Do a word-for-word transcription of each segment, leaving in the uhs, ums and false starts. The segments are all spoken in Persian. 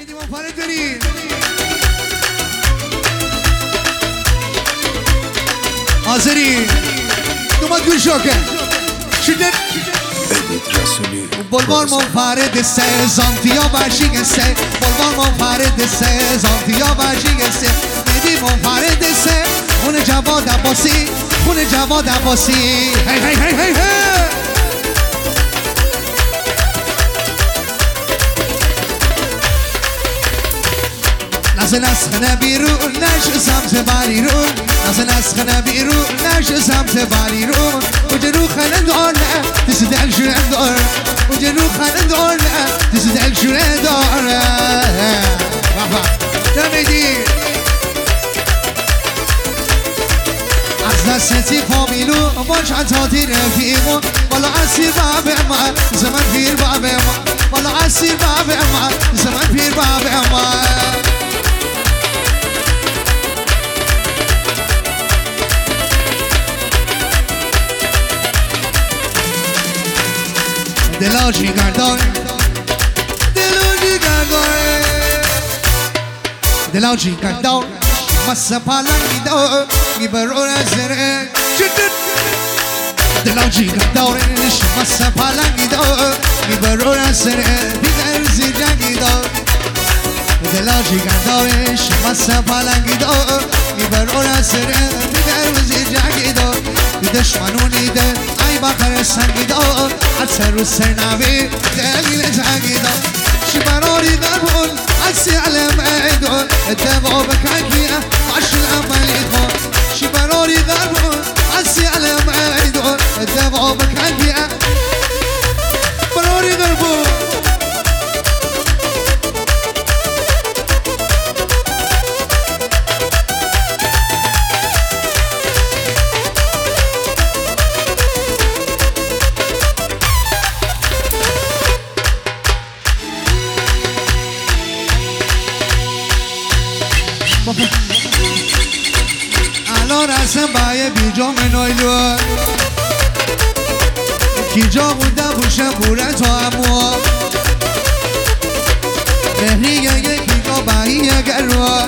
میدیم و پاره داریم حاضری دومات گوش شاکر شدت بلوار منفرد سه زانتیا برشیگ سه بلوار منفرد سه زانتیا برشیگ سه میدی منفرد سه خون جواد عباسی خون جواد عباسی هی هی هی هی هی نزل نسخنه بیرون نش سمت بلیرون نزل نسخنه بیرون نش سمت بلیرون کجا رو خنه داره دست دل شوره داره کجا رو خنه داره دست دل شوره داره جمیدی از دستی فامیلو باش عطاتی رفیقون بالا اسیر باب من زمان پیر باب من بالا اسیر باب من زمان پیر باب من دلا جیگر داره دلا جیگر داره دلا جیگر داره مصه پلنگی داره میبرون از زره دلا جیگر داره مصه پلنگی داره میبرون از زره بیدر زیرجنگی داره دلا جیگر داره مصه پلنگی داره میبرون از زره بیدر زیرجنگی داره دشمنونی ده ای بخر سنگی دار حتی رو سر نوی دلیل جنگی دار شی براری دربون عکسی علم ایدون اتبا بکن کیه مشل عملی کن شی براری دربون عکسی علم ایدون اتبا بکن کیه براری دربون الان رسم بایه بیجام نایلو کی جا بوده بوشم بوره تا امو مهریه یکی کا باییه گروا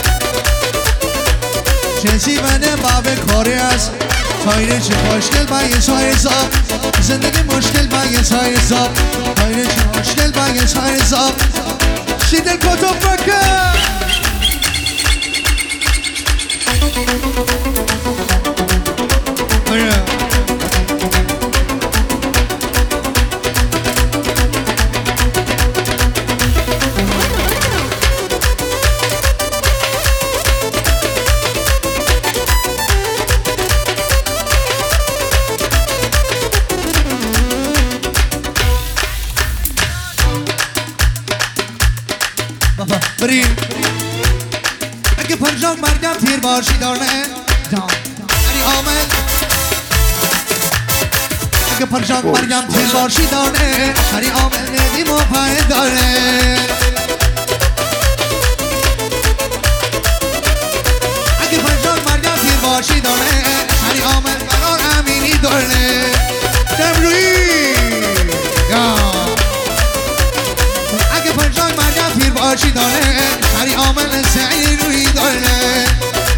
چنسی منه بابه کاری است تایره چه مشکل بایه سایر زاب زندگی مشکل بایه سایر زاب تایره چه مشکل بایه سایر زاب شیدل کتب بکر بریم اگه پرجان مرگم تیر باشی دارنه علی آمد اگه پرجان مرگم تیر باشی دارنه علی آمد ندی مفاید دارنه اگه پرجان مرگم تیر باشی دارنه علی آمد قرار امینی دارنه دمروی اگه پرجان مرگم تیر باشی دارنه علی آمد سعی روی دارنه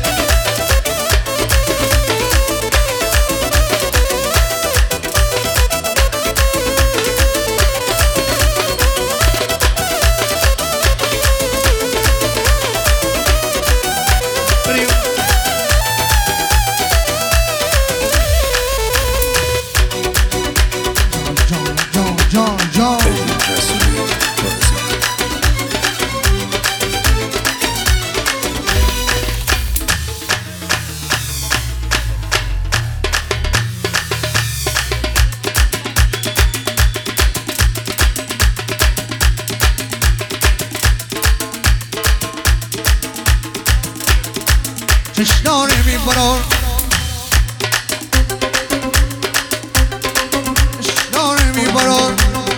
چشناره میبرار چشناره میبرار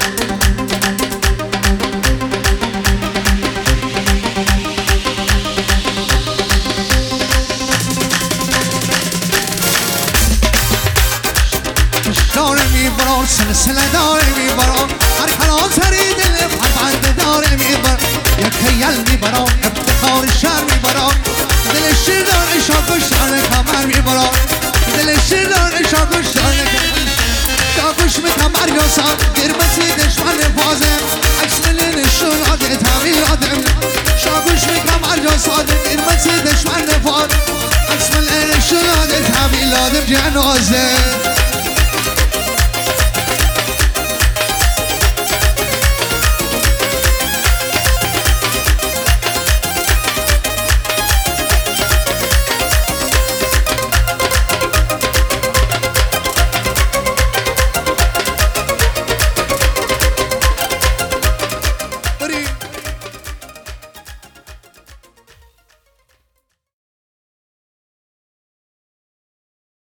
چشناره میبرار سلسله داره میبرار هر کلان سری دل پربنده داره میبرار یک خیال میبرم افتخار شهر میبرم دل شیران عشق کشتن کمر میبرم دل شیران عشق کشتن شاکوش می کمر یاسم گرمتی دشمن فازم اکسمل نشون آده تاوی آدم شاکوش می کمر یاسم گرمتی دشمن فاز اکسمل نشون آده تاوی آدم جنازه